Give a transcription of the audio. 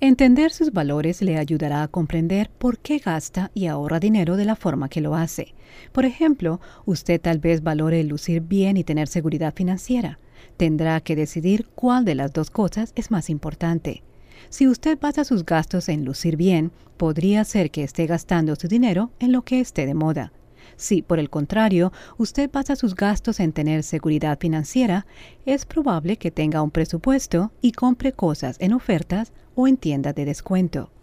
Entender sus valores le ayudará a comprender por qué gasta y ahorra dinero de la forma que lo hace. Por ejemplo, usted tal vez valore lucir bien y tener seguridad financiera. Tendrá que decidir cuál de las dos cosas es más importante. Si usted basa sus gastos en lucir bien, podría ser que esté gastando su dinero en lo que esté de moda. Si, por el contrario, usted basa sus gastos en tener seguridad financiera, es probable que tenga un presupuesto y compre cosas en ofertas o en tiendas de descuento.